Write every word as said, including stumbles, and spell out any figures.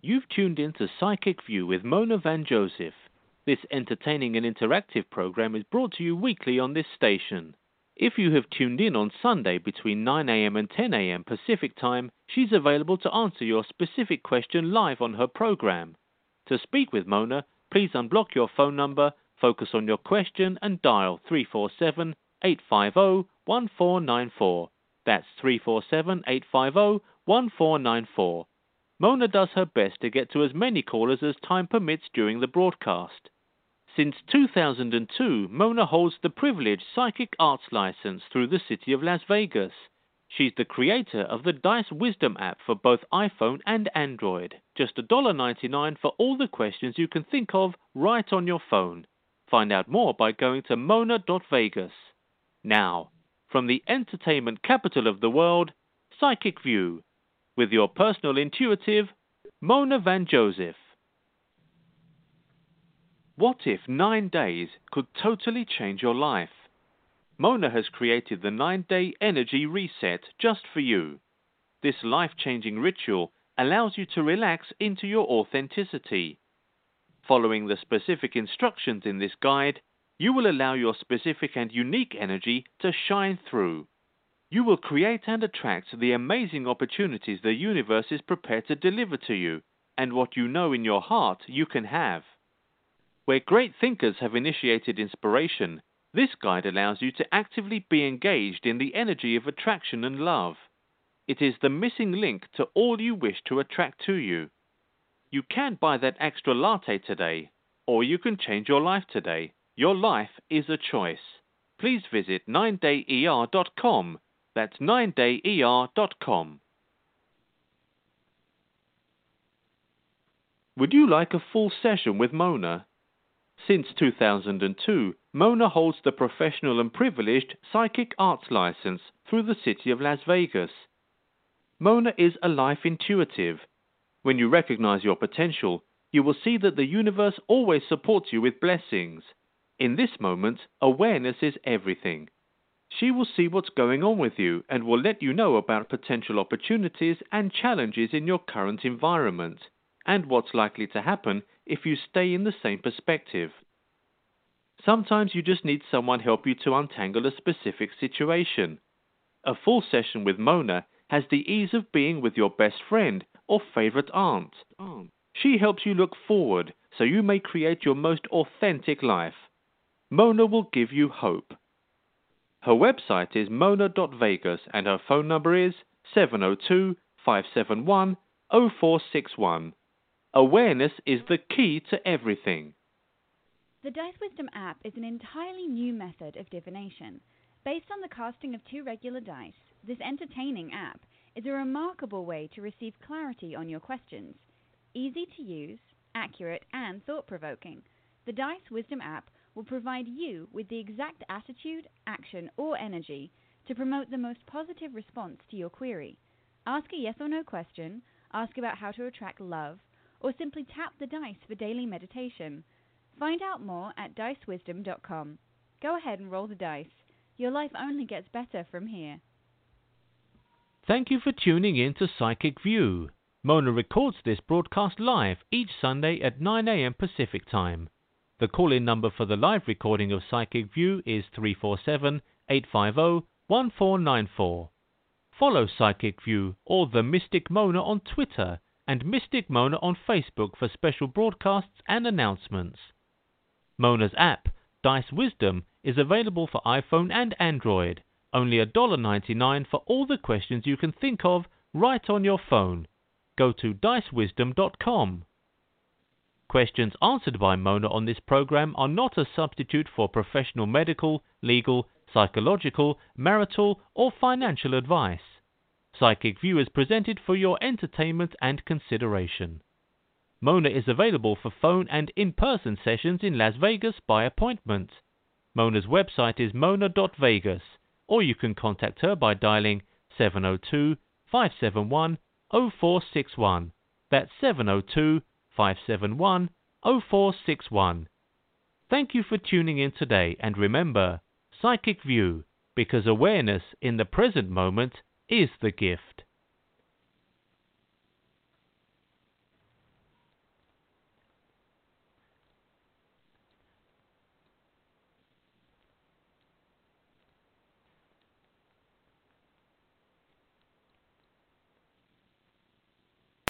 You've tuned in to Psychic View with Mona Van Joseph. This entertaining and interactive program is brought to you weekly on this station. If you have tuned in on Sunday between nine a m and ten a m Pacific Time, she's available to answer your specific question live on her program. To speak with Mona, please unblock your phone number, focus on your question, and dial three four seven, eight five zero, one four nine four. That's three four seven, eight five zero, one four nine four. Mona does her best to get to as many callers as time permits during the broadcast. Since two thousand two, Mona holds the privileged Psychic Arts license through the city of Las Vegas. She's the creator of the Dice Wisdom app for both iPhone and Android. Just one dollar ninety-nine for all the questions you can think of right on your phone. Find out more by going to mona dot vegas. Now, from the entertainment capital of the world, Psychic View, with your personal intuitive, Mona Van Joseph. What if nine days could totally change your life? Mona has created the nine-day energy reset just for you. This life-changing ritual allows you to relax into your authenticity. Following the specific instructions in this guide, you will allow your specific and unique energy to shine through. You will create and attract the amazing opportunities the universe is prepared to deliver to you, and what you know in your heart you can have. Where great thinkers have initiated inspiration, this guide allows you to actively be engaged in the energy of attraction and love. It is the missing link to all you wish to attract to you. You can buy that extra latte today, or you can change your life today. Your life is a choice. Please visit nine day E R dot com. That's nine day E R dot com. Would you like a full session with Mona? Since two thousand two, Mona holds the professional and privileged Psychic Arts license through the city of Las Vegas. Mona is a life intuitive. When you recognize your potential, you will see that the universe always supports you with blessings. In this moment, awareness is everything. She will see what's going on with you and will let you know about potential opportunities and challenges in your current environment, and what's likely to happen if you stay in the same perspective. Sometimes you just need someone help you to untangle a specific situation. A full session with Mona has the ease of being with your best friend or favorite aunt. She helps you look forward so you may create your most authentic life. Mona will give you hope. Her website is mona dot vegas and her phone number is seven zero two, five seven one, zero four six one. Awareness is the key to everything. The Dice Wisdom app is an entirely new method of divination. Based on the casting of two regular dice, this entertaining app is a remarkable way to receive clarity on your questions. Easy to use, accurate, and thought-provoking, the Dice Wisdom app will provide you with the exact attitude, action, or energy to promote the most positive response to your query. Ask a yes or no question, ask about how to attract love, or simply tap the dice for daily meditation. Find out more at dice wisdom dot com. Go ahead and roll the dice. Your life only gets better from here. Thank you for tuning in to Psychic View. Mona records this broadcast live each Sunday at nine a m Pacific Time. The call-in number for the live recording of Psychic View is three four seven, eight five zero, one four nine four. Follow Psychic View or The Mystic Mona on Twitter and Mystic Mona on Facebook for special broadcasts and announcements. Mona's app, Dice Wisdom, is available for iPhone and Android. Only one dollar ninety-nine for all the questions you can think of right on your phone. Go to dice wisdom dot com. Questions answered by Mona on this program are not a substitute for professional medical, legal, psychological, marital, or financial advice. Psychic View is presented for your entertainment and consideration. Mona is available for phone and in-person sessions in Las Vegas by appointment. Mona's website is mona dot vegas, or you can contact her by dialing seven zero two, five seven one, zero four six one. That's seven zero two, five seven one, zero four six one. Thank you for tuning in today, and remember, Psychic View, because awareness in the present moment is the gift.